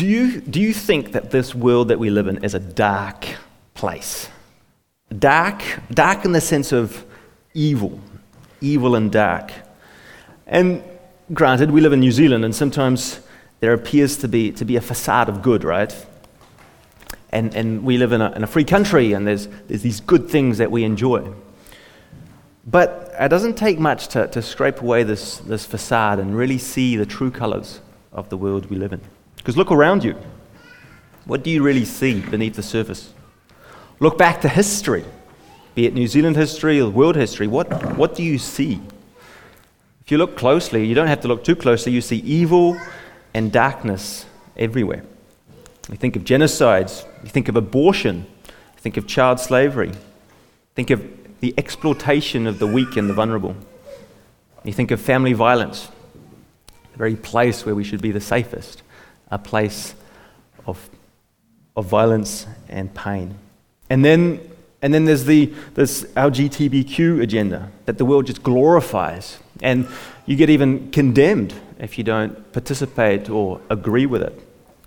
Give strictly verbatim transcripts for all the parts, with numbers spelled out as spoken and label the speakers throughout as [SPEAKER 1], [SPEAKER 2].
[SPEAKER 1] Do you, do you think that this world that we live in is a dark place? Dark, dark in the sense of evil, evil and dark. And granted, we live in New Zealand, and sometimes there appears to be to be a facade of good, right? And and we live in a, in a free country, and there's there's these good things that we enjoy. But it doesn't take much to, to scrape away this, this facade and really see the true colors of the world we live in. Because look around you. What do you really see beneath the surface? Look back to history, be it New Zealand history or world history. What, what do you see? If you look closely, you don't have to look too closely, you see evil and darkness everywhere. You think of genocides, you think of abortion, you think of child slavery, think of the exploitation of the weak and the vulnerable. You think of family violence, the very place where we should be the safest, a place of, of violence and pain. And then, and then there's the this L G B T Q agenda that the world just glorifies, and you get even condemned if you don't participate or agree with it.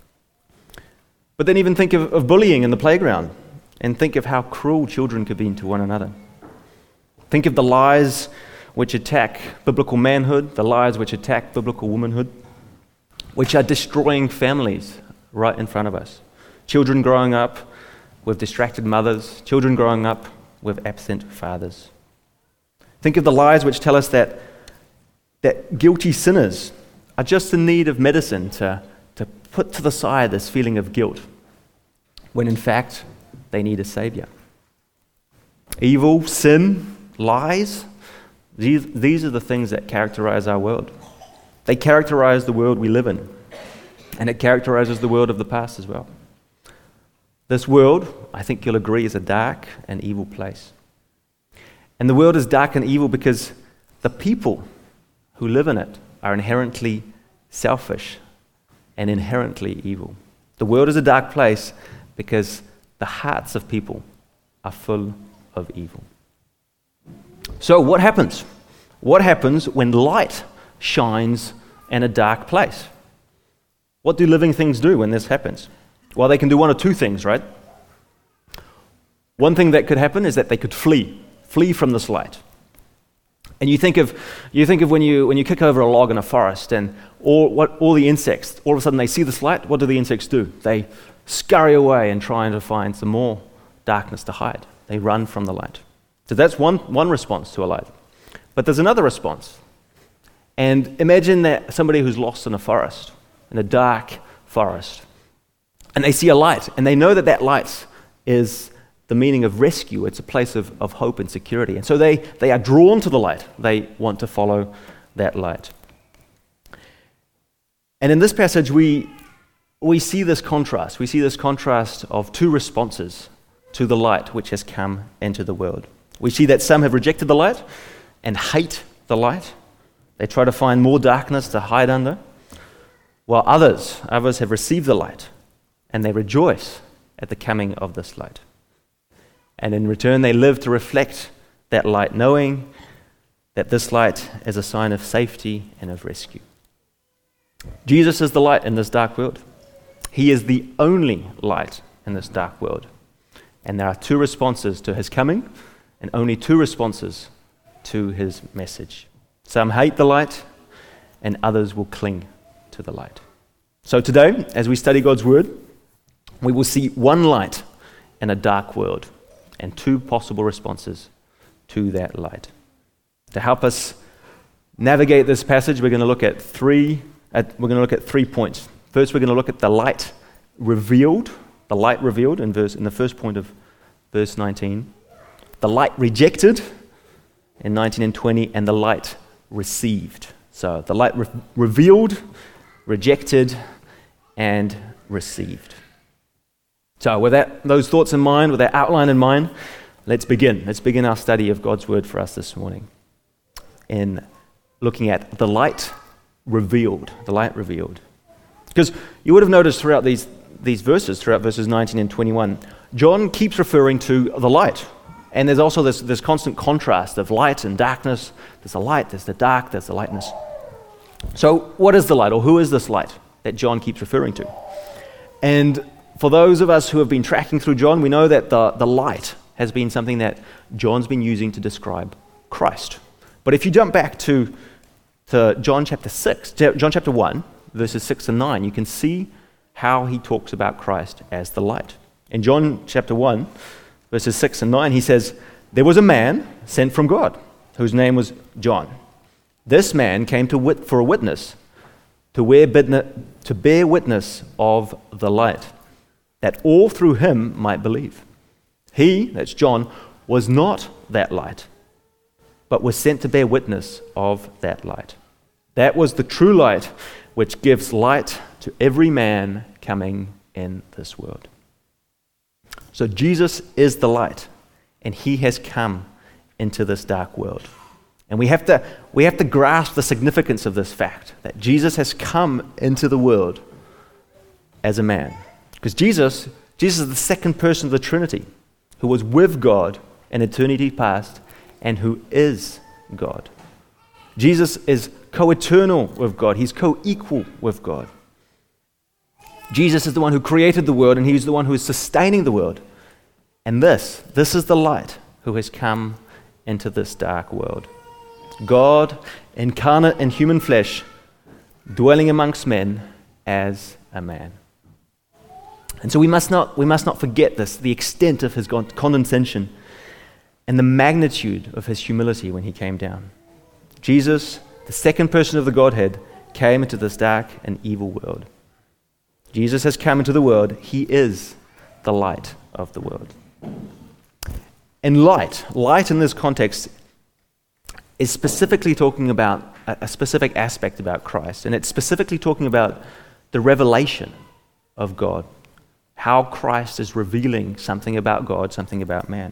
[SPEAKER 1] But then even think of, of bullying in the playground, and think of how cruel children could be to one another. Think of the lies which attack biblical manhood, the lies which attack biblical womanhood, which are destroying families right in front of us. Children growing up with distracted mothers, children growing up with absent fathers. Think of the lies which tell us that, that guilty sinners are just in need of medicine to, to put to the side this feeling of guilt, when in fact they need a savior. Evil, sin, lies, these, these are the things that characterize our world. They characterize the world we live in, and it characterizes the world of the past as well. This world, I think you'll agree, is a dark and evil place. And the world is dark and evil because the people who live in it are inherently selfish and inherently evil. The world is a dark place because the hearts of people are full of evil. So what happens? What happens when light shines in a dark place? What do living things do when this happens? Well, they can do one or two things, right? One thing that could happen is that they could flee, flee from this light. And you think of you think of when you when you kick over a log in a forest, and all what all the insects, all of a sudden they see this light. What do the insects do? They scurry away and try to find some more darkness to hide. They run from the light. So that's one, one response to a light. But there's another response. And imagine that somebody who's lost in a forest, in a dark forest, and they see a light, and they know that that light is the meaning of rescue. It's a place of, of hope and security. And so they, they are drawn to the light. They want to follow that light. And in this passage, we, we see this contrast. We see this contrast of two responses to the light which has come into the world. We see that some have rejected the light and hate the light. They try to find more darkness to hide under, while others, others have received the light and they rejoice at the coming of this light. And in return, they live to reflect that light, knowing that this light is a sign of safety and of rescue. Jesus is the light in this dark world. He is the only light in this dark world. And there are two responses to his coming, and only two responses to his message. Some hate the light, and others will cling to the light. So today, as we study God's word, we will see one light in a dark world, and two possible responses to that light. To help us navigate this passage, we're going to look at three. At, we're going to look at three points. First, we're going to look at the light revealed. The light revealed in verse in the first point of verse nineteen. The light rejected in nineteen and twenty, and the light received. So the light re- revealed, rejected, and received. So with that, those thoughts in mind, with that outline in mind, let's begin. Let's begin our study of God's word for us this morning in looking at the light revealed. The light revealed. Because you would have noticed throughout these, these verses, throughout verses nineteen and twenty-one, John keeps referring to the light. And there's also this, this constant contrast of light and darkness. There's the light, there's the dark, there's the lightness. So what is the light, or who is this light that John keeps referring to? And for those of us who have been tracking through John, we know that the, the light has been something that John's been using to describe Christ. But if you jump back to, to John chapter six, John chapter one, verses six and nine, you can see how he talks about Christ as the light. In John chapter one, verses six and nine, he says, "There was a man sent from God, whose name was John. This man came to wit- for a witness, to, wear bidna- to bear witness of the light, that all through him might believe. He," that's John, "was not that light, but was sent to bear witness of that light. That was the true light, which gives light to every man coming in this world." So Jesus is the light, and he has come into this dark world. And we have to we have to grasp the significance of this fact, that Jesus has come into the world as a man. Because Jesus, Jesus is the second person of the Trinity, who was with God in eternity past and who is God. Jesus is co-eternal with God. He's co-equal with God. Jesus is the one who created the world, and he's the one who is sustaining the world. And this, this is the light who has come into this dark world. God incarnate in human flesh, dwelling amongst men as a man. And so we must not we must not forget this, the extent of his condescension and the magnitude of his humility when he came down. Jesus, the second person of the Godhead, came into this dark and evil world. Jesus has come into the world. He is the light of the world. And light, light in this context is specifically talking about a, a specific aspect about Christ, and it's specifically talking about the revelation of God, how Christ is revealing something about God, something about man.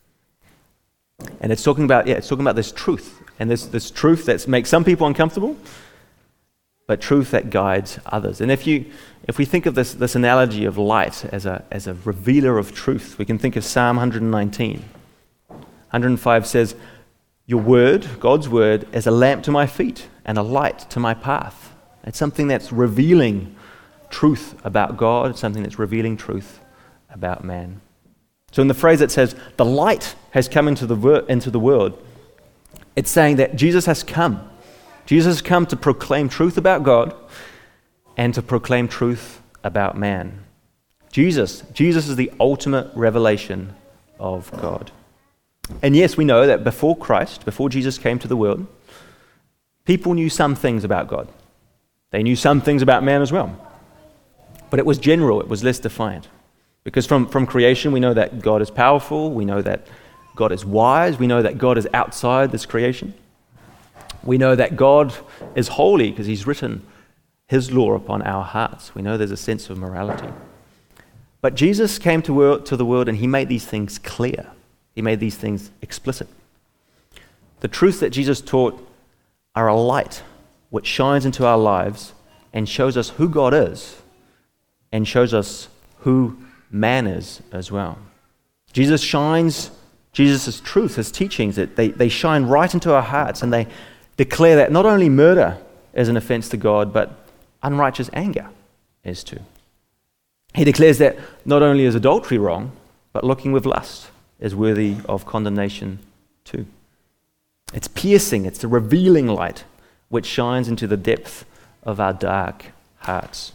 [SPEAKER 1] And it's talking about, yeah, it's talking about this truth, and this, this truth that makes some people uncomfortable, but truth that guides others. And if you if we think of this, this analogy of light as a as a revealer of truth, we can think of Psalm one nineteen. one hundred five says, "Your word, God's word, is a lamp to my feet and a light to my path." It's something that's revealing truth about God. It's something that's revealing truth about man. So in the phrase that says, "the light has come into the ver- into the world," it's saying that Jesus has come. Jesus has come to proclaim truth about God and to proclaim truth about man. Jesus, Jesus is the ultimate revelation of God. And yes, we know that before Christ, before Jesus came to the world, people knew some things about God. They knew some things about man as well. But it was general, it was less defined. Because from, from creation, we know that God is powerful, we know that God is wise, we know that God is outside this creation. We know that God is holy because he's written his law upon our hearts. We know there's a sense of morality. But Jesus came to, world, to the world and he made these things clear. He made these things explicit. The truths that Jesus taught are a light which shines into our lives and shows us who God is and shows us who man is as well. Jesus shines, Jesus' truth, his teachings, that they, they shine right into our hearts, and they declare that not only murder is an offense to God, but unrighteous anger is too. He declares that not only is adultery wrong, but looking with lust is worthy of condemnation too. It's piercing, it's the revealing light which shines into the depth of our dark hearts.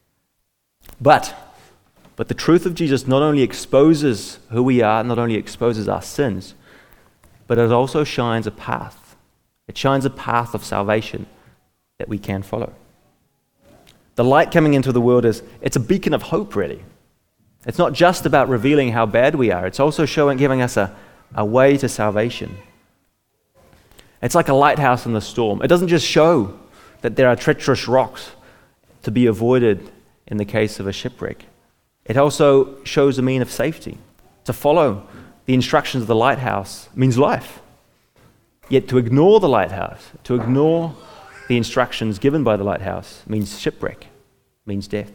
[SPEAKER 1] But, but the truth of Jesus not only exposes who we are, not only exposes our sins, but it also shines a path. It shines a path of salvation that we can follow. The light coming into the world is, it's a beacon of hope, really. It's not just about revealing how bad we are, it's also showing, giving us a, a way to salvation. It's like a lighthouse in the storm. It doesn't just show that there are treacherous rocks to be avoided in the case of a shipwreck. It also shows a mean of safety. To follow the instructions of the lighthouse means life. Yet to ignore the lighthouse, to ignore the instructions given by the lighthouse means shipwreck, means death.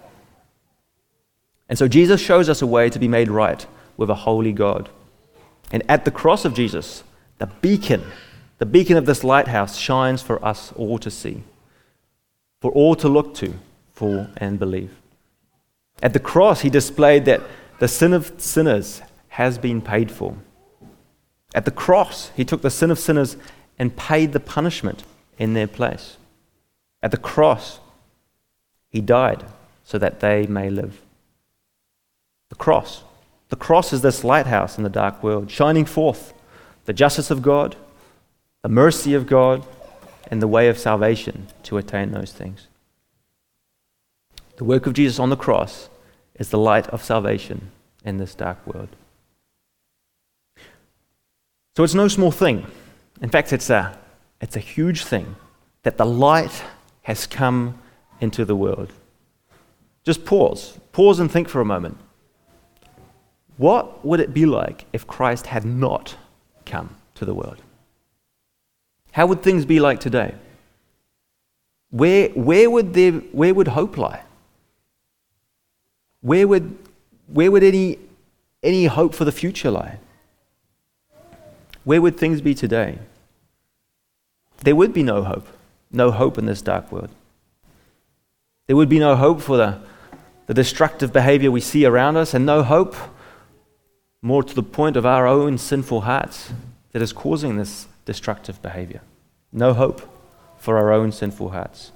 [SPEAKER 1] And so Jesus shows us a way to be made right with a holy God. And at the cross of Jesus, the beacon, the beacon of this lighthouse shines for us all to see, for all to look to, for and believe. At the cross, he displayed that the sin of sinners has been paid for. At the cross, he took the sin of sinners and paid the punishment in their place. At the cross, he died so that they may live. The cross. The cross is this lighthouse in the dark world, shining forth the justice of God, the mercy of God, and the way of salvation to attain those things. The work of Jesus on the cross is the light of salvation in this dark world. So it's no small thing. In fact, it's a, it's a huge thing that the light has come into the world. Just pause. Pause and think for a moment. What would it be like if Christ had not come to the world? How would things be like today? Where, where would there, where would hope lie? Where would, where would any, any hope for the future lie? Where would things be today? There would be no hope. No hope in this dark world. There would be no hope for the, the destructive behavior we see around us, and no hope, more to the point, of our own sinful hearts that is causing this destructive behavior. No hope for our own sinful hearts.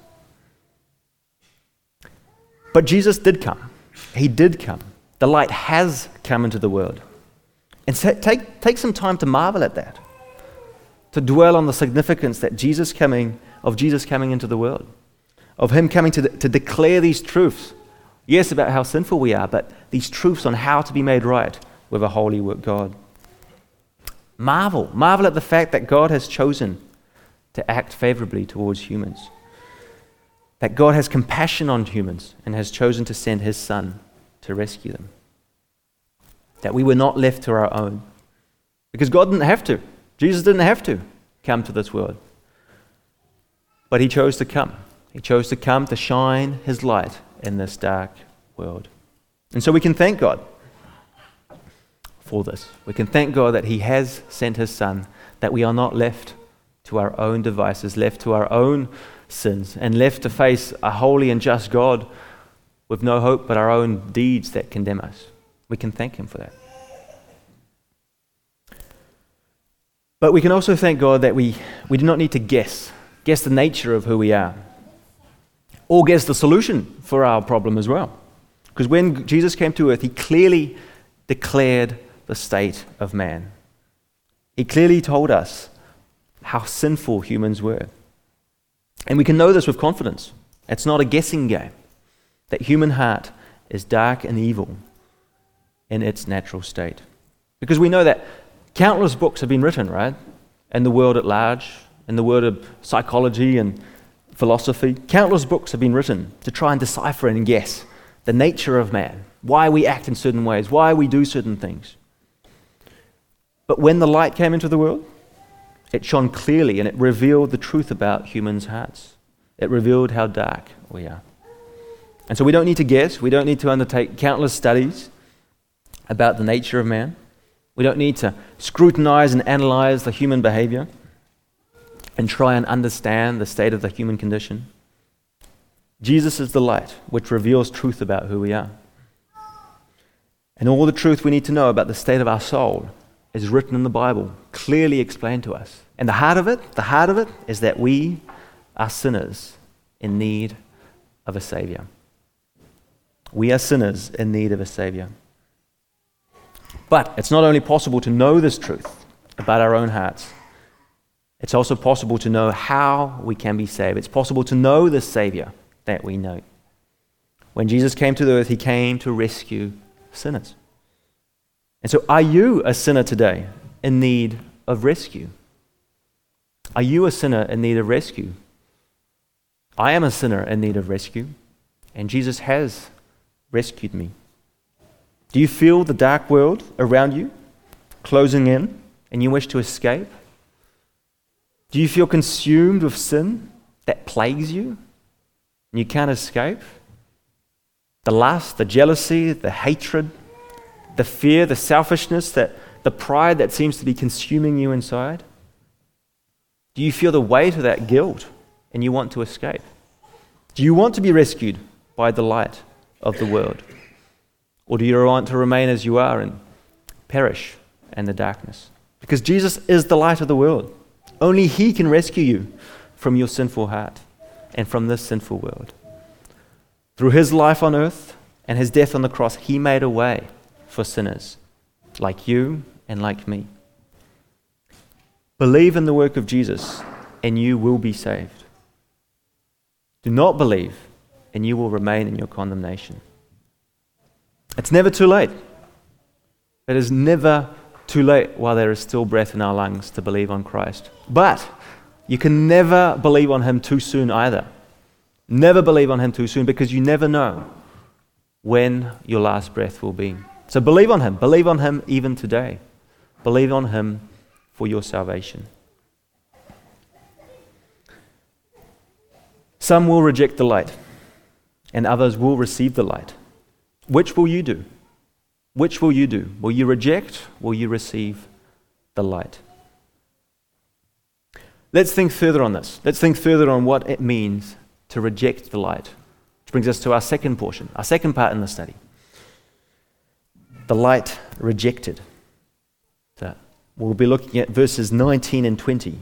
[SPEAKER 1] But Jesus did come. He did come. The light has come into the world. And so take, take some time to marvel at that, to dwell on the significance that Jesus coming, of Jesus coming into the world, of him coming to, to declare these truths, yes, about how sinful we are, but these truths on how to be made right with a holy God. Marvel. Marvel at the fact that God has chosen to act favorably towards humans, that God has compassion on humans and has chosen to send his Son to rescue them, that we were not left to our own, because God didn't have to. Jesus didn't have to come to this world, but he chose to come. He chose to come to shine his light in this dark world. And so we can thank God for this. We can thank God that he has sent his Son, that we are not left to our own devices, left to our own sins, and left to face a holy and just God with no hope but our own deeds that condemn us. We can thank him for that. But we can also thank God that we, we do not need to guess, guess the nature of who we are, or guess the solution for our problem as well. Because when Jesus came to earth, he clearly declared the state of man. He clearly told us how sinful humans were. And we can know this with confidence. It's not a guessing game. That human heart is dark and evil in its natural state. Because we know that countless books have been written, right? In the world at large, in the world of psychology and philosophy. Countless books have been written to try and decipher and guess the nature of man, why we act in certain ways, why we do certain things. But when the light came into the world, it shone clearly and it revealed the truth about humans' hearts. It revealed how dark we are. And so we don't need to guess. We don't need to undertake countless studies about the nature of man. We don't need to scrutinize and analyze the human behavior and try and understand the state of the human condition. Jesus is the light which reveals truth about who we are. And all the truth we need to know about the state of our soul is written in the Bible, clearly explained to us. And the heart of it, the heart of it is that we are sinners in need of a Savior. We are sinners in need of a Savior. But it's not only possible to know this truth about our own hearts, it's also possible to know how we can be saved. It's possible to know the Savior that we know. When Jesus came to the earth, he came to rescue sinners. And so are you a sinner today in need of rescue? Are you a sinner in need of rescue? I am a sinner in need of rescue, and Jesus has rescued me. Do you feel the dark world around you closing in and you wish to escape? Do you feel consumed with sin that plagues you and you can't escape? The lust, the jealousy, the hatred, the fear, the selfishness, that the pride that seems to be consuming you inside? Do you feel the weight of that guilt and you want to escape? Do you want to be rescued by the light of the world? Or do you want to remain as you are and perish in the darkness? Because Jesus is the light of the world. Only He can rescue you from your sinful heart and from this sinful world. Through His life on earth and His death on the cross, He made a way for sinners like you and like me. Believe in the work of Jesus and you will be saved. Do not believe and you will remain in your condemnation. It's never too late. It is never too late while there is still breath in our lungs to believe on Christ. But you can never believe on Him too soon either. Never believe on Him too soon, because you never know when your last breath will be. So believe on Him. Believe on Him even today. Believe on Him for your salvation. Some will reject the light, and others will receive the light. Which will you do? Which will you do? Will you reject? Will you receive the light? Let's think further on this. Let's think further on what it means to reject the light. Which brings us to our second portion, our second part in the study. The light rejected. So we'll be looking at verses nineteen and twenty.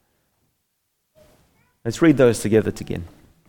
[SPEAKER 1] Let's read those together again.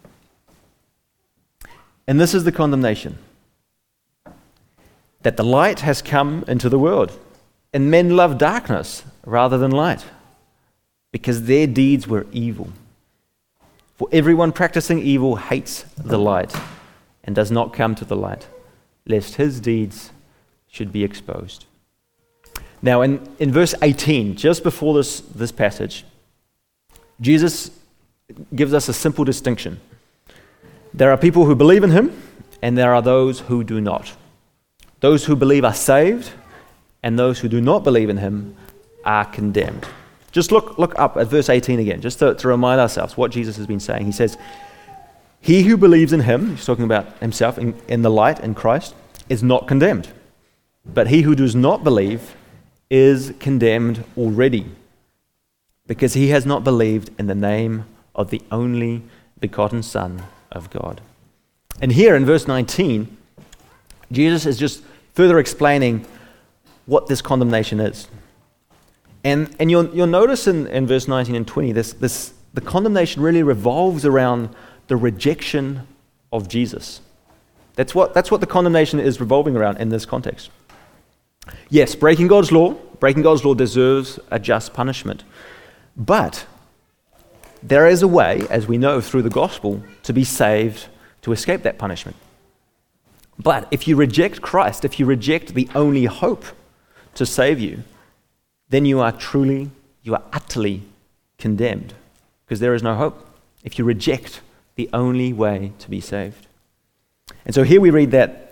[SPEAKER 1] And this is the condemnation: that the light has come into the world, and men love darkness rather than light, because their deeds were evil. For everyone practicing evil hates the light and does not come to the light, lest his deeds should be exposed. Now, in, in verse eighteen, just before this, this passage, Jesus gives us a simple distinction. There are people who believe in Him, and there are those who do not. Those who believe are saved, and those who do not believe in Him are condemned. Just look look up at verse eighteen again, just to, to remind ourselves what Jesus has been saying. He says, he who believes in Him, he's talking about himself in, in the light, in Christ, is not condemned. But he who does not believe is condemned already, because he has not believed in the name of the only begotten Son of God. And here in verse nineteen, Jesus is just further explaining what this condemnation is. And and you'll you'll notice in, in verse nineteen and twenty, this this the condemnation really revolves around the rejection of Jesus. That's what that's what the condemnation is revolving around in this context. Yes, breaking God's law, breaking God's law deserves a just punishment. But there is a way, as we know through the gospel, to be saved, to escape that punishment. But if you reject Christ, if you reject the only hope to save you, then you are truly, you are utterly condemned, because there is no hope if you reject the only way to be saved. And so here we read that,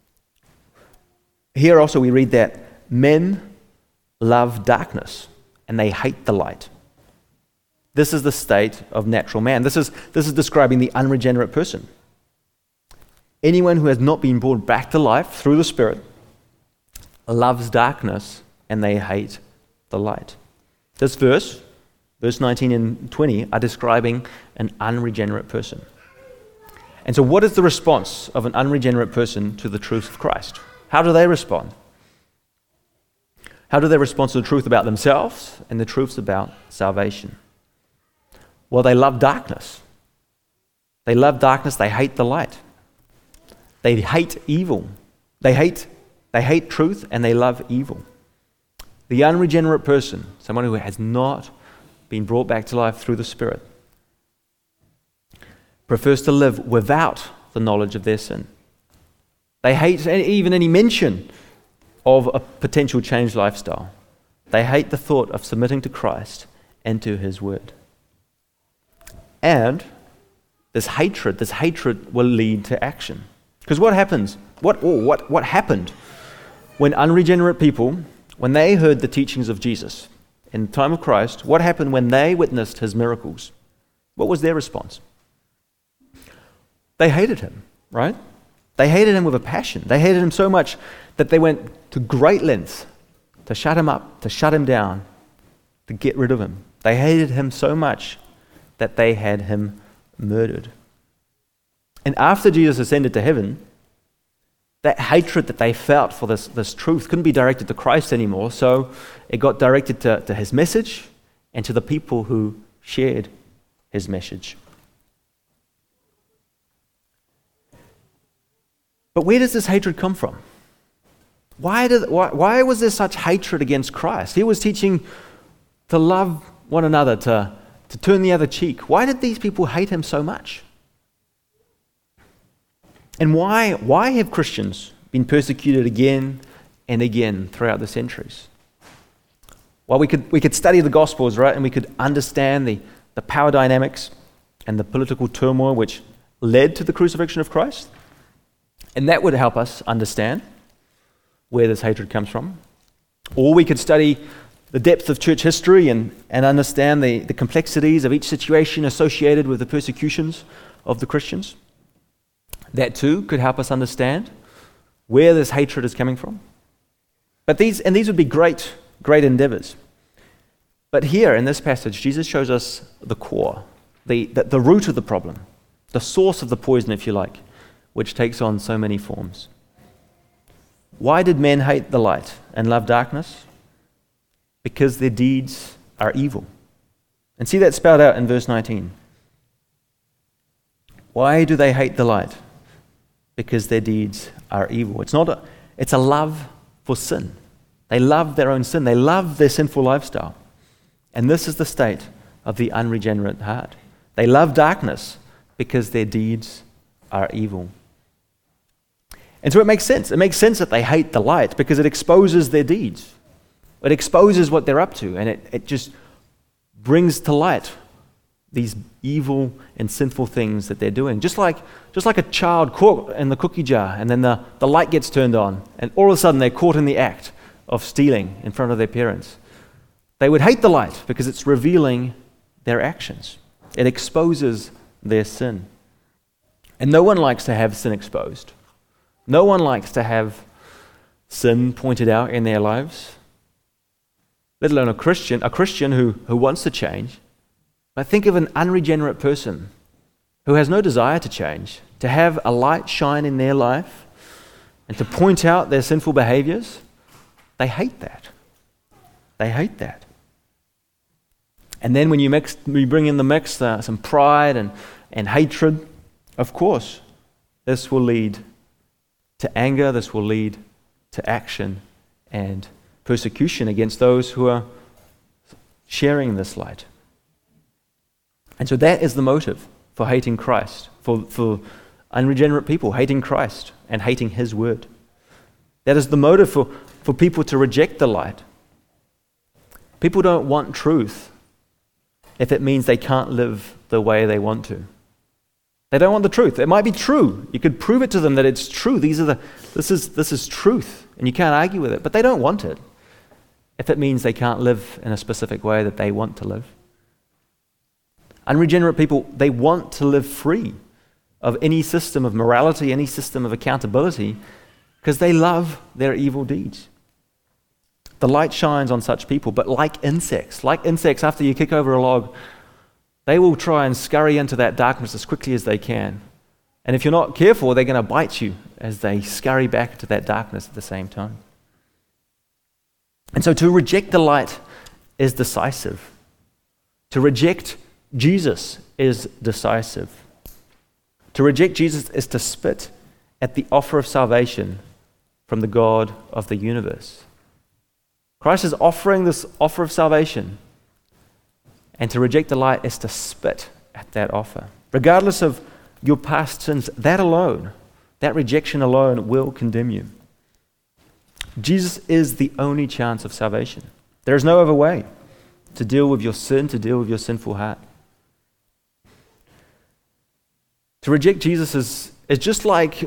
[SPEAKER 1] here also we read that men love darkness and they hate the light. This is the state of natural man. This is, this is describing the unregenerate person. Anyone who has not been brought back to life through the Spirit loves darkness and they hate the light. This verse, verse nineteen and twenty, are describing an unregenerate person. And so what is the response of an unregenerate person to the truth of Christ? How do they respond? How do they respond to the truth about themselves and the truths about salvation? Well, they love darkness. They love darkness, they hate the light. They hate evil. They hate, they hate truth and they love evil. The unregenerate person, someone who has not been brought back to life through the Spirit, prefers to live without the knowledge of their sin. They hate even any mention of a potential changed lifestyle. They hate the thought of submitting to Christ and to His Word. And this hatred, this hatred will lead to action. Because what happens? What, or what, what happened when unregenerate people, when they heard the teachings of Jesus in the time of Christ, what happened when they witnessed His miracles? What was their response? They hated Him, right? They hated Him with a passion. They hated Him so much that they went to great lengths to shut Him up, to shut Him down, to get rid of Him. They hated Him so much that they had Him murdered. And after Jesus ascended to heaven, that hatred that they felt for this, this truth couldn't be directed to Christ anymore, so it got directed to, to his message and to the people who shared his message. But where does this hatred come from? Why, did, why, why was there such hatred against Christ? He was teaching to love one another, to, to turn the other cheek. Why did these people hate him so much? And why, why have Christians been persecuted again and again throughout the centuries? Well, we could, we could study the Gospels, right, and we could understand the, the power dynamics and the political turmoil which led to the crucifixion of Christ. And that would help us understand where this hatred comes from. Or we could study the depth of church history and, and understand the, the complexities of each situation associated with the persecutions of the Christians. That too could help us understand where this hatred is coming from. But these, and these would be great, great endeavors. But here in this passage, Jesus shows us the core, the, the, the root of the problem, the source of the poison, if you like, which takes on so many forms. Why did men hate the light and love darkness? Because their deeds are evil. And see that spelled out in verse nineteen. Why do they hate the light? Because their deeds are evil. It's not a, it's a love for sin. They love their own sin. They love their sinful lifestyle. And this is the state of the unregenerate heart. They love darkness because their deeds are evil. And so it makes sense. It makes sense that they hate the light because it exposes their deeds. It exposes what they're up to, and it, it just brings to light these evil and sinful things that they're doing. Just like just like a child caught in the cookie jar, and then the, the light gets turned on, and all of a sudden they're caught in the act of stealing in front of their parents. They would hate the light because it's revealing their actions. It exposes their sin. And no one likes to have sin exposed. No one likes to have sin pointed out in their lives, let alone a Christian, a Christian who, who wants to change. But think of an unregenerate person who has no desire to change, to have a light shine in their life and to point out their sinful behaviors. They hate that. They hate that. And then when you mix, you bring in the mix uh, some pride and, and hatred, of course, this will lead to anger, this will lead to action and persecution against those who are sharing this light. And so that is the motive for hating Christ, for, for unregenerate people, hating Christ and hating his word. That is the motive for, for people to reject the light. People don't want truth if it means they can't live the way they want to. They don't want the truth. It might be true. You could prove it to them that it's true. These are the this is this is truth, and you can't argue with it. But they don't want it if it means they can't live in a specific way that they want to live. Unregenerate people, they want to live free of any system of morality, any system of accountability, because they love their evil deeds. The light shines on such people, but like insects, like insects after you kick over a log, they will try and scurry into that darkness as quickly as they can. And if you're not careful, they're going to bite you as they scurry back into that darkness at the same time. And so to reject the light is decisive. To reject Jesus is decisive. To reject Jesus is to spit at the offer of salvation from the God of the universe. Christ is offering this offer of salvation, and to reject the light is to spit at that offer. Regardless of your past sins, that alone, that rejection alone will condemn you. Jesus is the only chance of salvation. There is no other way to deal with your sin, to deal with your sinful heart. To reject Jesus is, is just like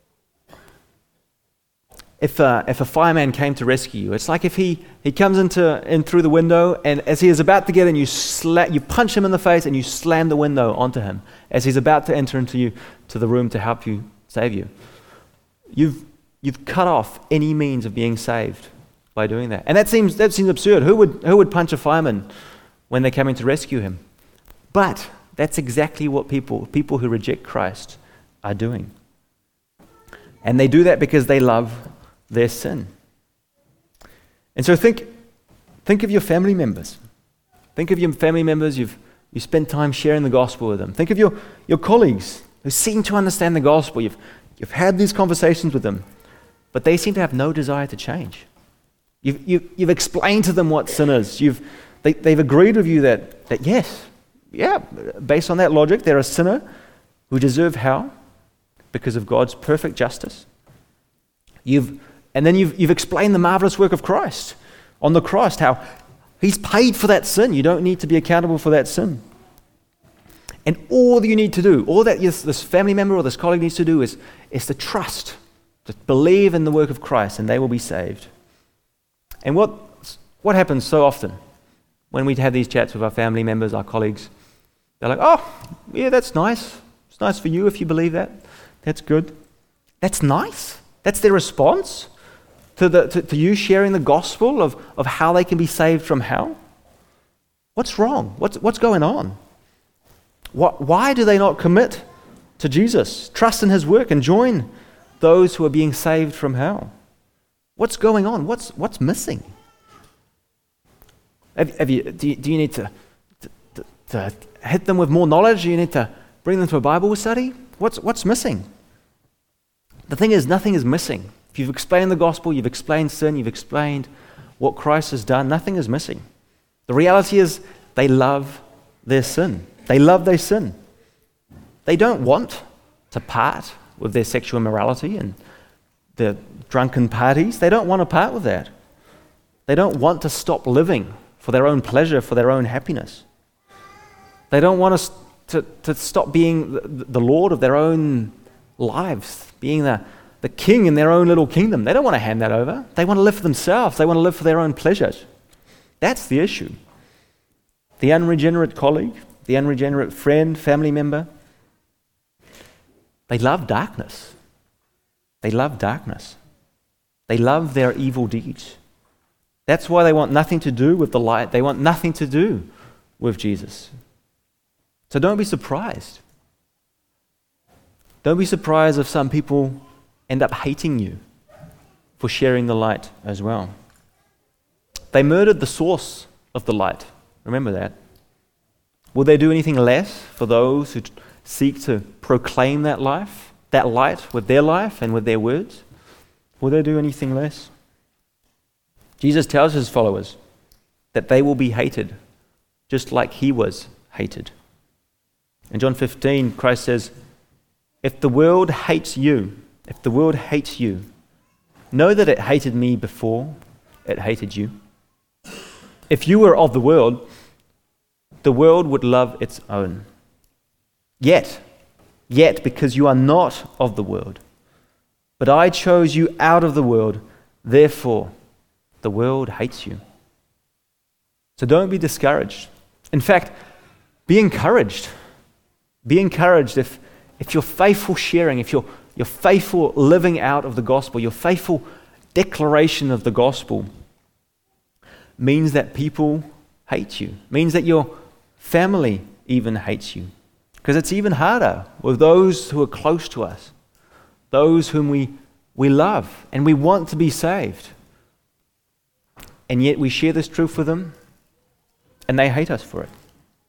[SPEAKER 1] if a, if a fireman came to rescue you. It's like if he, he comes into in through the window, and as he is about to get in, you sla- you punch him in the face and you slam the window onto him as he's about to enter into you to the room to help you save you. You've you've cut off any means of being saved by doing that. And that seems that seems absurd. Who would who would punch a fireman when they're coming to rescue him? But that's exactly what people people who reject Christ are doing. And they do that because they love their sin. And so think, think of your family members. Think of your family members, you've you spent time sharing the gospel with them. Think of your, your colleagues who seem to understand the gospel. You've, you've had these conversations with them, but they seem to have no desire to change. You've, you, you've explained to them what sin is. You've, they, they've agreed with you that, that yes, yeah, based on that logic, they're a sinner who deserve hell because of God's perfect justice. You've, and then you've, you've explained the marvelous work of Christ on the cross, how He's paid for that sin. You don't need to be accountable for that sin. And all that you need to do, all that this, this family member or this colleague needs to do is, is to trust, to believe in the work of Christ, and they will be saved. And what, what happens so often when we have these chats with our family members, our colleagues? They're like, oh, yeah, that's nice. It's nice for you if you believe that. That's good. That's nice. That's their response to, the, to, to you sharing the gospel of, of how they can be saved from hell? What's wrong? What's, what's going on? What, why do they not commit to Jesus, trust in His work, and join those who are being saved from hell? What's going on? What's, what's missing? Have, have you, do, you, do you need to, to, to hit them with more knowledge? Do you need to bring them to a Bible study? What's, what's missing? The thing is, nothing is missing. If you've explained the gospel, you've explained sin, you've explained what Christ has done, nothing is missing. The reality is they love their sin. They love their sin. They don't want to part with their sexual immorality and their drunken parties. They don't want to part with that. They don't want to stop living for their own pleasure, for their own happiness. They don't want us to, to stop being the, the Lord of their own lives, being the, the king in their own little kingdom. They don't want to hand that over. They want to live for themselves. They want to live for their own pleasures. That's the issue. The unregenerate colleague, the unregenerate friend, family member, they love darkness. They love darkness. They love their evil deeds. That's why they want nothing to do with the light. They want nothing to do with Jesus. So don't be surprised. Don't be surprised if some people end up hating you for sharing the light as well. They murdered the source of the light. Remember that. Will they do anything less for those who seek to proclaim that life, that light with their life and with their words? Will they do anything less? Jesus tells His followers that they will be hated just like He was hated. In John fifteen, Christ says, if the world hates you, if the world hates you, know that it hated me before it hated you. If you were of the world, the world would love its own. Yet, yet, because you are not of the world, but I chose you out of the world, therefore the world hates you. So don't be discouraged. In fact, be encouraged. Be encouraged if, if your faithful sharing, if your, your faithful living out of the gospel, your faithful declaration of the gospel means that people hate you, means that your family even hates you. Because it's even harder with those who are close to us, those whom we, we love and we want to be saved. And yet we share this truth with them and they hate us for it.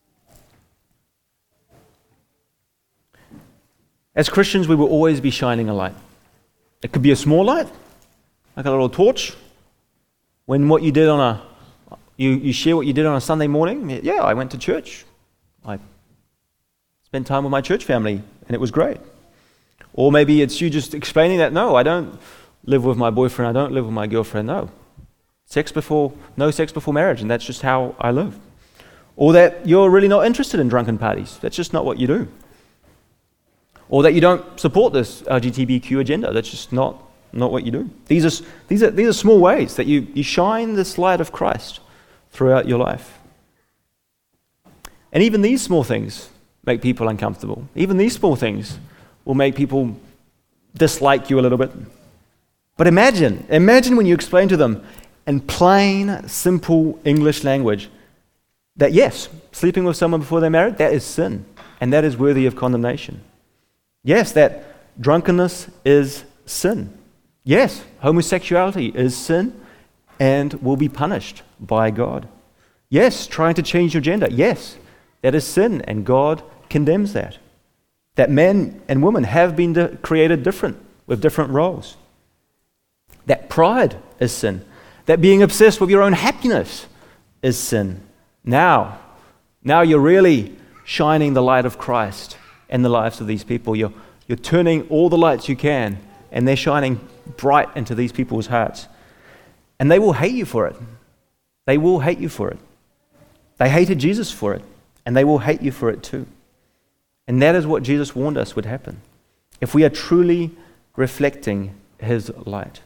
[SPEAKER 1] As Christians, we will always be shining a light. It could be a small light, like a little torch. When what you did on a, you, you share what you did on a Sunday morning. Yeah, I went to church. I spent time with my church family, and it was great. Or maybe it's you just explaining that, no, I don't live with my boyfriend, I don't live with my girlfriend, no. Sex before, no sex before marriage, and that's just how I live. Or that you're really not interested in drunken parties. That's just not what you do. Or that you don't support this L G B T Q agenda. That's just not, not what you do. These are, these are, these are small ways that you, you shine this light of Christ throughout your life. And even these small things make people uncomfortable. Even these small things will make people dislike you a little bit. But imagine, imagine when you explain to them in plain, simple English language that yes, sleeping with someone before they're married, that is sin, and that is worthy of condemnation. Yes, that drunkenness is sin. Yes, homosexuality is sin and will be punished by God. Yes, trying to change your gender. Yes, that is sin and God condemns that. That men and women have been di- created different with different roles. That pride is sin. That being obsessed with your own happiness is sin. Now, now you're really shining the light of Christ in the lives of these people. You're, you're turning all the lights you can, and they're shining bright into these people's hearts. And they will hate you for it. They will hate you for it. They hated Jesus for it, and they will hate you for it too. And that is what Jesus warned us would happen if we are truly reflecting his light.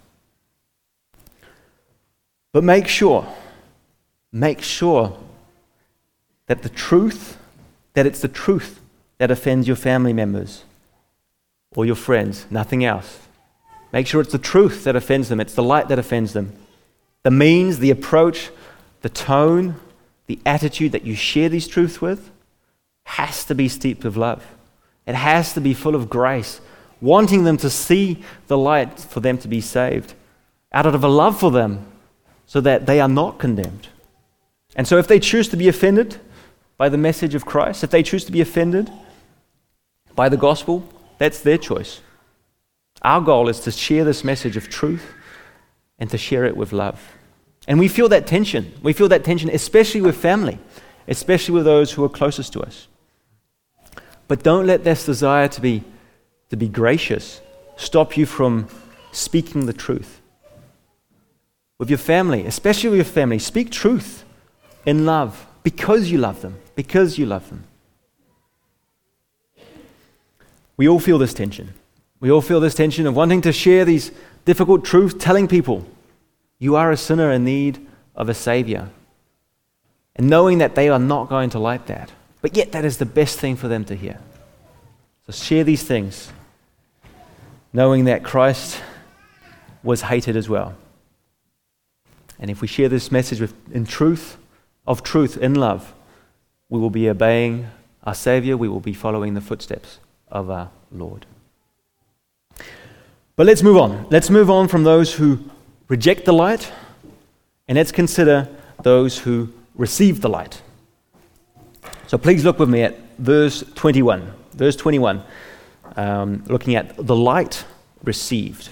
[SPEAKER 1] But make sure, make sure that the truth, that it's the truth that offends your family members or your friends, nothing else. Make sure it's the truth that offends them. It's the light that offends them. The means, the approach, the tone, the attitude that you share these truths with has to be steeped with love. It has to be full of grace, wanting them to see the light for them to be saved, out of a love for them, so that they are not condemned. And so if they choose to be offended by the message of Christ, if they choose to be offended by the gospel, that's their choice. Our goal is to share this message of truth and to share it with love. And we feel that tension. We feel that tension, especially with family, especially with those who are closest to us. But don't let this desire to be, to be gracious stop you from speaking the truth. With your family, especially with your family, speak truth in love because you love them, because you love them. We all feel this tension. We all feel this tension of wanting to share these difficult truths, telling people you are a sinner in need of a Savior, and knowing that they are not going to like that. But yet that is the best thing for them to hear. So share these things, knowing that Christ was hated as well. And if we share this message with, in truth, of truth, in love, we will be obeying our Savior, we will be following the footsteps of our Lord. But let's move on. Let's move on from those who reject the light, and let's consider those who receive the light. So please look with me at verse twenty-one. Verse twenty-one, um, looking at the light received.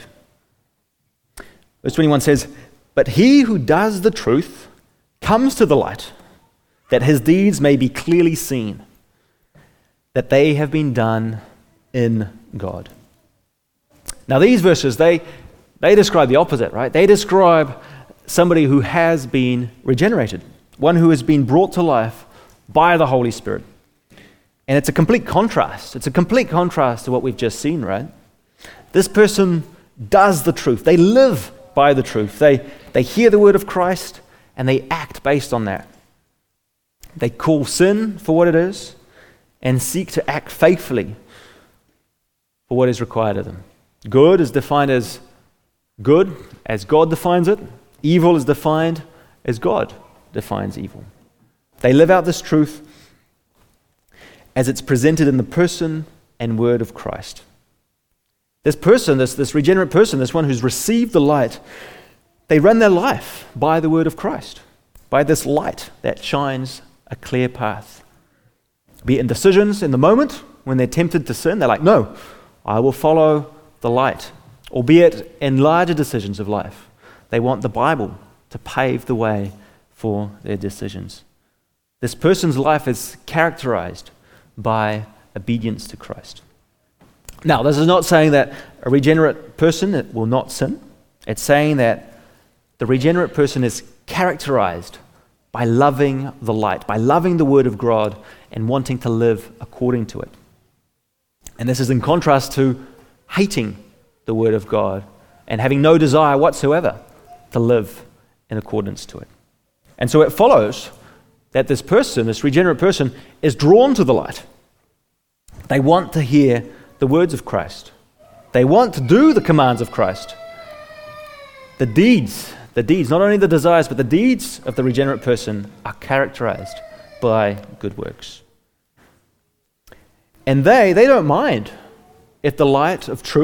[SPEAKER 1] Verse twenty-one says, "But he who does the truth comes to the light, that his deeds may be clearly seen, that they have been done in God." Now these verses, they, they describe the opposite, right? They describe somebody who has been regenerated, one who has been brought to life by the Holy Spirit. And it's a complete contrast. It's a complete contrast to what we've just seen, right? This person does the truth. They live by the truth. They, they hear the word of Christ and they act based on that. They call sin for what it is and seek to act faithfully for what is required of them. Good is defined as good, as God defines it. Evil is defined as God defines evil. They live out this truth as it's presented in the person and word of Christ. This person, this, this regenerate person, this one who's received the light, they run their life by the word of Christ, by this light that shines a clear path. Be it in decisions in the moment when they're tempted to sin, they're like, no, I will follow the light. Albeit in larger decisions of life, they want the Bible to pave the way for their decisions. This person's life is characterized by obedience to Christ. Now, this is not saying that a regenerate person will not sin. It's saying that the regenerate person is characterized by loving the light, by loving the Word of God and wanting to live according to it. And this is in contrast to hating the Word of God and having no desire whatsoever to live in accordance to it. And so it follows that this person, this regenerate person, is drawn to the light. They want to hear the words of Christ. They want to do the commands of Christ. The deeds, the deeds, not only the desires, but the deeds of the regenerate person are characterized by good works. And they, they don't mind if the light of truth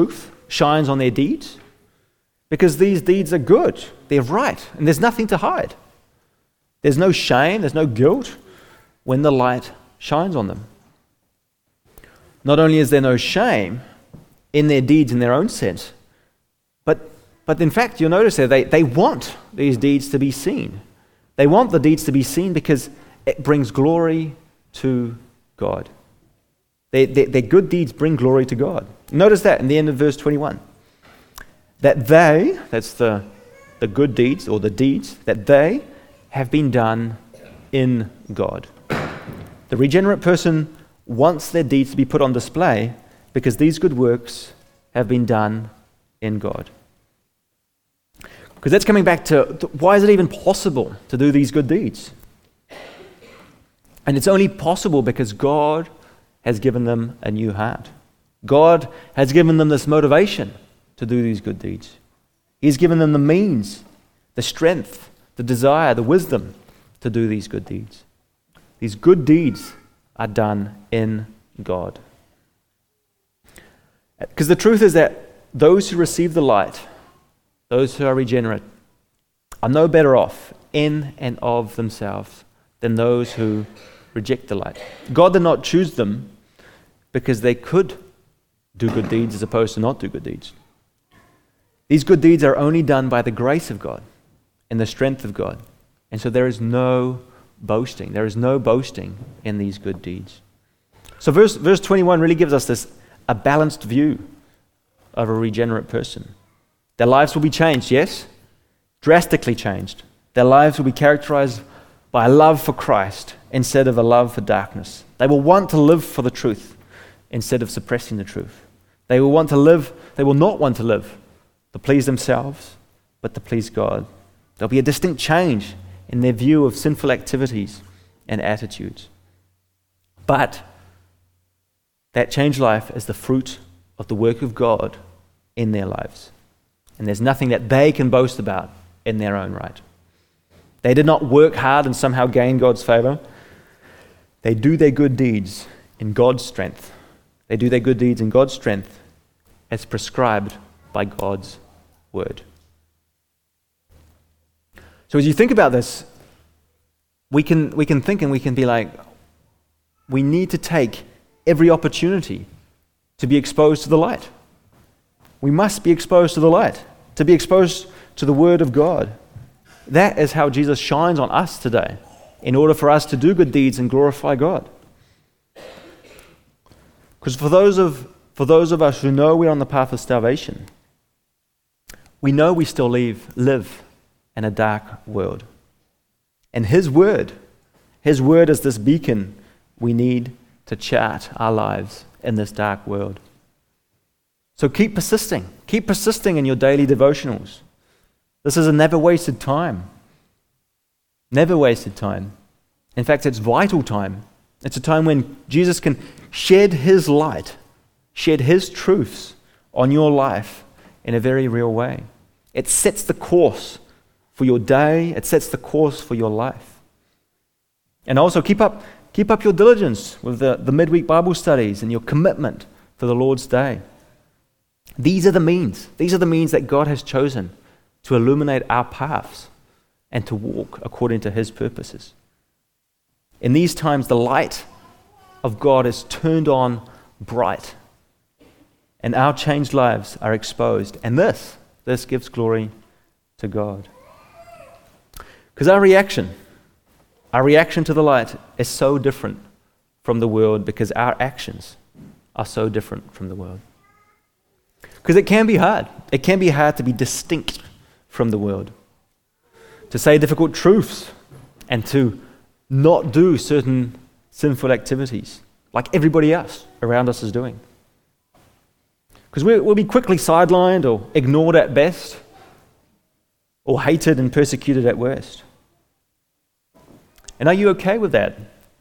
[SPEAKER 1] shines on their deeds? Because these deeds are good, they're right, and there's nothing to hide. There's no shame, there's no guilt when the light shines on them. Not only is there no shame in their deeds in their own sense, but, but in fact, you'll notice there, they, they want these deeds to be seen. They want the deeds to be seen because it brings glory to God. Their, their, their good deeds bring glory to God. Notice that in the end of verse twenty-one. That they, that's the, the good deeds or the deeds, that they have been done in God. The regenerate person wants their deeds to be put on display because these good works have been done in God. Because that's coming back to, to why is it even possible to do these good deeds? And it's only possible because God has given them a new heart. God has given them this motivation to do these good deeds. He's given them the means, the strength, the desire, the wisdom to do these good deeds. These good deeds are done in God. Because the truth is that those who receive the light, those who are regenerate, are no better off in and of themselves than those who reject the light. God did not choose them because they could do good deeds as opposed to not do good deeds. These good deeds are only done by the grace of God and the strength of God. And so there is no boasting. There is no boasting in these good deeds. So verse, verse twenty-one really gives us this, a balanced view of a regenerate person. Their lives will be changed, yes? Drastically changed. Their lives will be characterized by a love for Christ instead of a love for darkness. They will want to live for the truth instead of suppressing the truth. They will want to live, they will not want to live to please themselves, but to please God. There'll be a distinct change in their view of sinful activities and attitudes. But that changed life is the fruit of the work of God in their lives. And there's nothing that they can boast about in their own right. They did not work hard and somehow gain God's favor. They do their good deeds in God's strength. They do their good deeds in God's strength as prescribed by God's word. So as you think about this, we can we can think and we can be like, we need to take every opportunity to be exposed to the light. We must be exposed to the light, to be exposed to the word of God. That is how Jesus shines on us today, in order for us to do good deeds and glorify God. Because for those of for those of us who know we're on the path of salvation, we know we still live, live in a dark world. And His word, His word is this beacon we need to chart our lives in this dark world. So keep persisting. Keep persisting in your daily devotionals. This is a never wasted time. Never wasted time. In fact, it's vital time. It's a time when Jesus can shed His light, shed His truths on your life in a very real way. It sets the course for your day. It sets the course for your life. And also keep up, keep up your diligence with the, the midweek Bible studies and your commitment for the Lord's day. These are the means. These are the means that God has chosen to illuminate our paths and to walk according to His purposes. In these times, the light of God is turned on bright, and our changed lives are exposed. And this, this gives glory to God. Because our reaction, our reaction to the light is so different from the world because our actions are so different from the world. Because it can be hard. It can be hard to be distinct from the world, to say difficult truths and to not do certain sinful activities like everybody else around us is doing. Because we'll be quickly sidelined or ignored at best, or hated and persecuted at worst. And are you okay with that?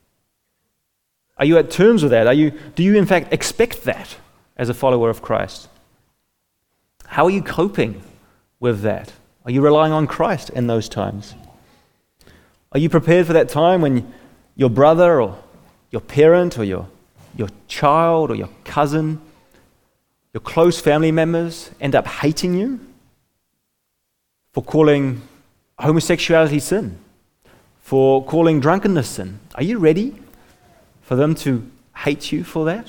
[SPEAKER 1] Are you at terms with that? Are you, do you in fact expect that as a follower of Christ? How are you coping with that? Are you relying on Christ in those times? Are you prepared for that time when your brother or your parent or your, your child or your cousin your close family members end up hating you for calling homosexuality sin, for calling drunkenness sin. Are you ready for them to hate you for that?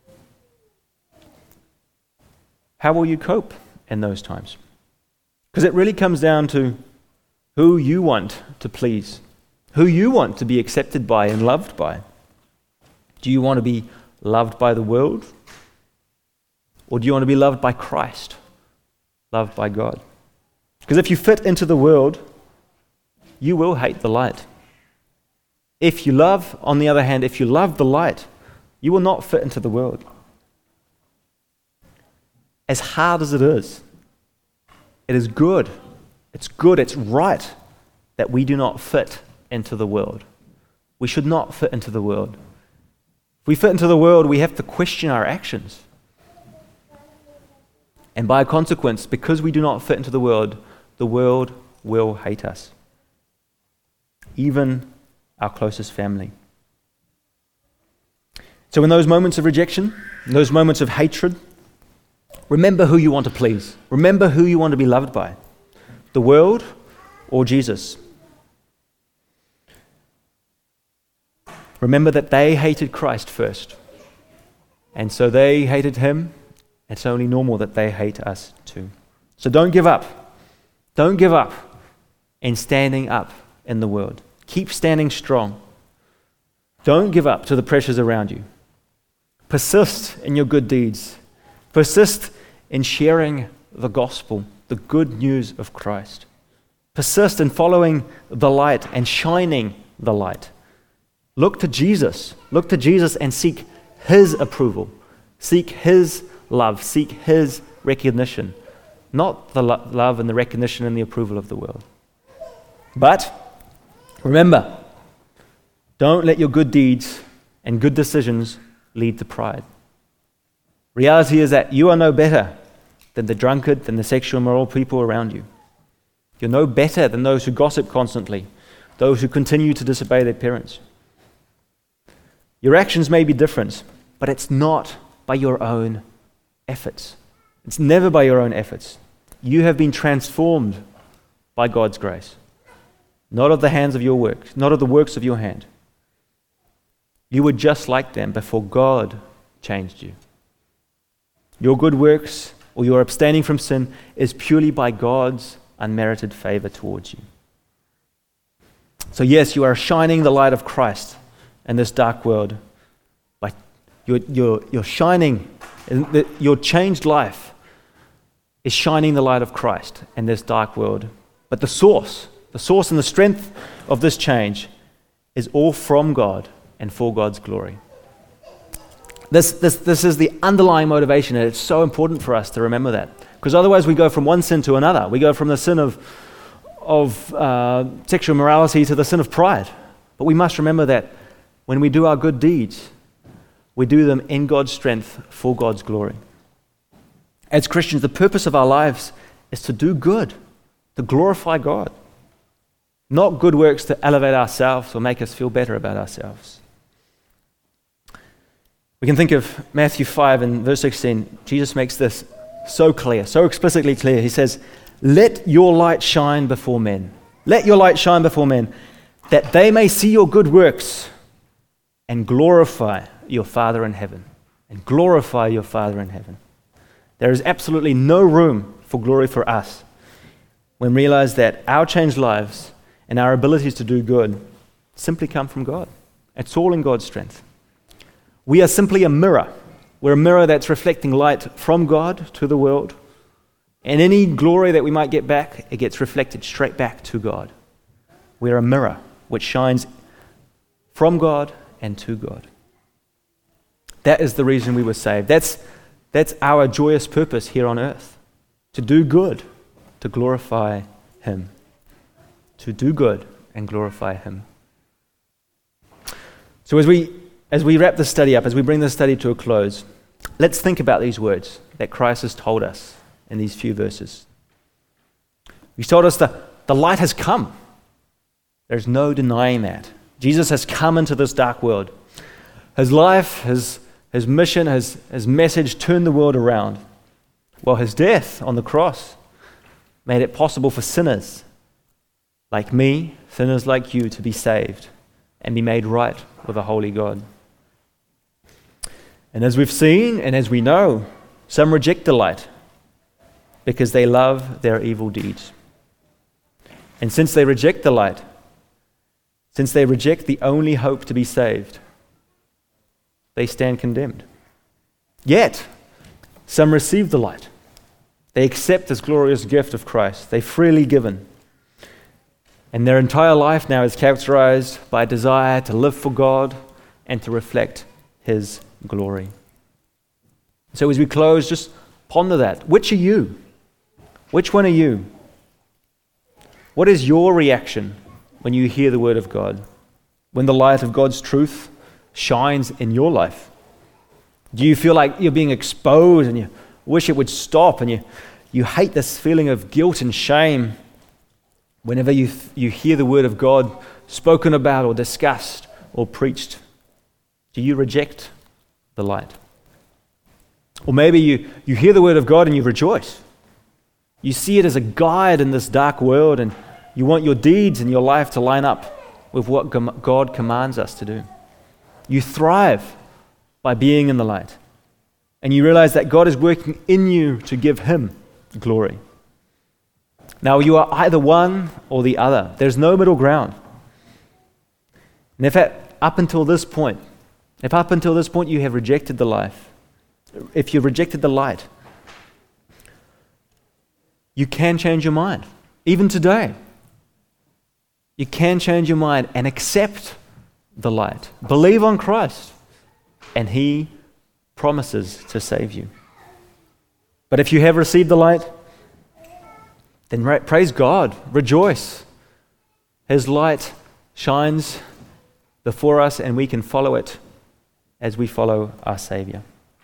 [SPEAKER 1] How will you cope in those times? Because it really comes down to who you want to please, who you want to be accepted by and loved by. Do you want to be loved by the world? Or do you want to be loved by Christ, loved by God? Because if you fit into the world, you will hate the light. If you love, on the other hand, if you love the light, you will not fit into the world. As hard as it is, it is good. It's good, it's right that we do not fit into the world. We should not fit into the world. If we fit into the world, we have to question our actions. And by consequence, because we do not fit into the world, the world will hate us. Even our closest family. So in those moments of rejection, in those moments of hatred, remember who you want to please. Remember who you want to be loved by. The world or Jesus. Remember that they hated Christ first. And so they hated him. It's only normal that they hate us too. So don't give up. Don't give up in standing up in the world. Keep standing strong. Don't give up to the pressures around you. Persist in your good deeds. Persist in sharing the gospel, the good news of Christ. Persist in following the light and shining the light. Look to Jesus. Look to Jesus and seek his approval. Seek his love. Seek his recognition. Not the lo- love and the recognition and the approval of the world. But remember, don't let your good deeds and good decisions lead to pride. Reality is that you are no better than the drunkard, than the sexual immoral people around you. You're no better than those who gossip constantly, those who continue to disobey their parents. Your actions may be different, but it's not by your own efforts. It's never by your own efforts. You have been transformed by God's grace, not of the hands of your work, not of the works of your hand. You were just like them before God changed you. Your good works or your abstaining from sin is purely by God's unmerited favor towards you. So yes, you are shining the light of Christ in this dark world. By you're, you're, you're shining, your changed life is shining the light of Christ in this dark world. But the source, the source and the strength of this change is all from God and for God's glory. This, this, this is the underlying motivation, and it's so important for us to remember that. Because otherwise we go from one sin to another. We go from the sin of, of uh, sexual immorality to the sin of pride. But we must remember that when we do our good deeds, we do them in God's strength for God's glory. As Christians, the purpose of our lives is to do good, to glorify God. Not good works to elevate ourselves or make us feel better about ourselves. We can think of Matthew five and verse sixteen. Jesus makes this so clear, so explicitly clear. He says, "Let your light shine before men. Let your light shine before men, that they may see your good works and glorify your Father in heaven." And glorify your Father in heaven. There is absolutely no room for glory for us when we realize that our changed lives and our abilities to do good simply come from God. It's all in God's strength. We are simply a mirror. We're a mirror that's reflecting light from God to the world. And any glory that we might get back, it gets reflected straight back to God. We're a mirror which shines from God and to God. That is the reason we were saved. That's, that's our joyous purpose here on earth. To do good, to glorify Him. To do good and glorify Him. So as we As we wrap this study up, as we bring this study to a close, let's think about these words that Christ has told us in these few verses. He's told us that the light has come. There's no denying that. Jesus has come into this dark world. His life, his, his mission, his, his message turned the world around. Well, his death on the cross made it possible for sinners like me, sinners like you, to be saved and be made right with a holy God. And as we've seen and as we know, some reject the light because they love their evil deeds. And since they reject the light, since they reject the only hope to be saved, they stand condemned. Yet, some receive the light. They accept this glorious gift of Christ. They freely given. And their entire life now is characterized by a desire to live for God and to reflect His glory. So as we close, just ponder that. Which are you? Which one are you? What is your reaction when you hear the word of God? When the light of God's truth shines in your life? Do you feel like you're being exposed and you wish it would stop, and you, you hate this feeling of guilt and shame whenever you, you hear the word of God spoken about or discussed or preached? Do you reject the light? Or maybe you, you hear the word of God and you rejoice. You see it as a guide in this dark world, and you want your deeds and your life to line up with what God commands us to do. You thrive by being in the light, and you realize that God is working in you to give Him glory. Now, you are either one or the other. There's no middle ground. And if at, up until this point, if up until this point you have rejected the life, if you've rejected the light, you can change your mind. Even today, you can change your mind and accept the light. Believe on Christ, and He promises to save you. But if you have received the light, then ra- praise God, rejoice. His light shines before us, and we can follow it as we follow our Savior.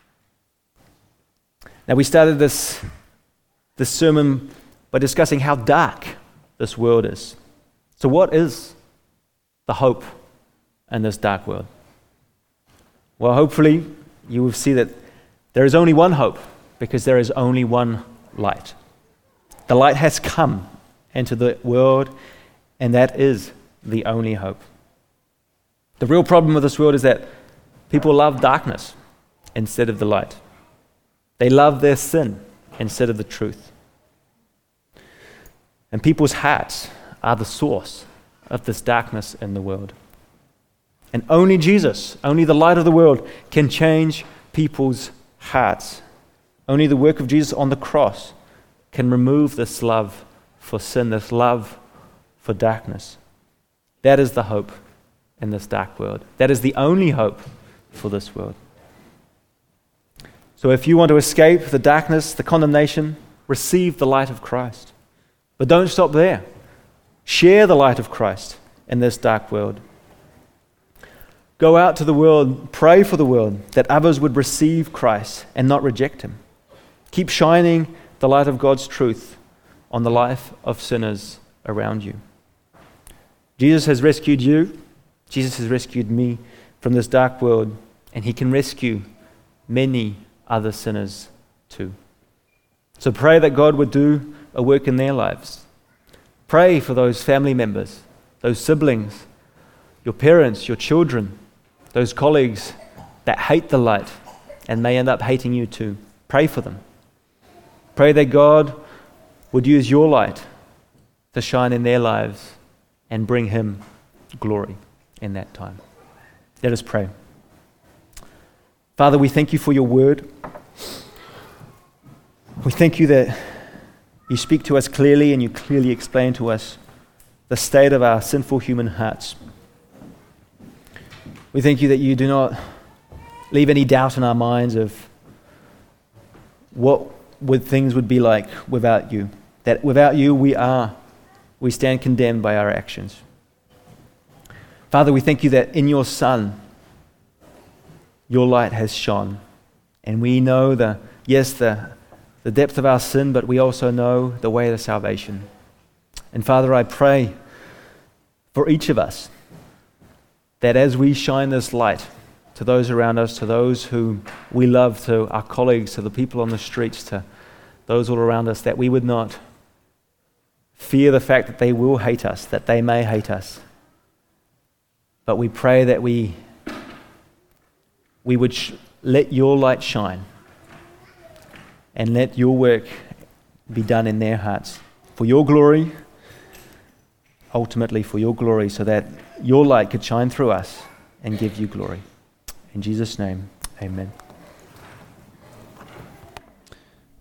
[SPEAKER 1] Now, we started this, this sermon by discussing how dark this world is. So what is the hope in this dark world? Well, hopefully you will see that there is only one hope, because there is only one light. The light has come into the world, and that is the only hope. The real problem with this world is that people love darkness instead of the light. They love their sin instead of the truth. And people's hearts are the source of this darkness in the world. And only Jesus, only the light of the world, can change people's hearts. Only the work of Jesus on the cross can remove this love for sin, this love for darkness. That is the hope in this dark world. That is the only hope for this world. So if you want to escape the darkness, the condemnation, receive the light of Christ. But don't stop there. Share the light of Christ in this dark world. Go out to the world, pray for the world, that others would receive Christ and not reject Him. Keep shining the light of God's truth on the life of sinners around you. Jesus has rescued you. Jesus has rescued me from this dark world, and He can rescue many other sinners too. So pray that God would do a work in their lives. Pray for those family members, those siblings, your parents, your children, those colleagues that hate the light and may end up hating you too. Pray for them. Pray that God would use your light to shine in their lives and bring Him glory in that time. Let us pray. Father, we thank You for Your word. We thank You that You speak to us clearly, and You clearly explain to us the state of our sinful human hearts. We thank You that You do not leave any doubt in our minds of what would things would be like without You. That without You we are, we stand condemned by our actions. Father, we thank You that in Your Son, Your light has shone. And we know the, yes, the, the depth of our sin, but we also know the way to salvation. And Father, I pray for each of us that as we shine this light to those around us, to those who we love, to our colleagues, to the people on the streets, to those all around us, that we would not fear the fact that they will hate us, that they may hate us. But we pray that we, we would sh- let your light shine and let your work be done in their hearts for your glory, ultimately for your glory, so that your light could shine through us and give you glory. In Jesus' name, amen.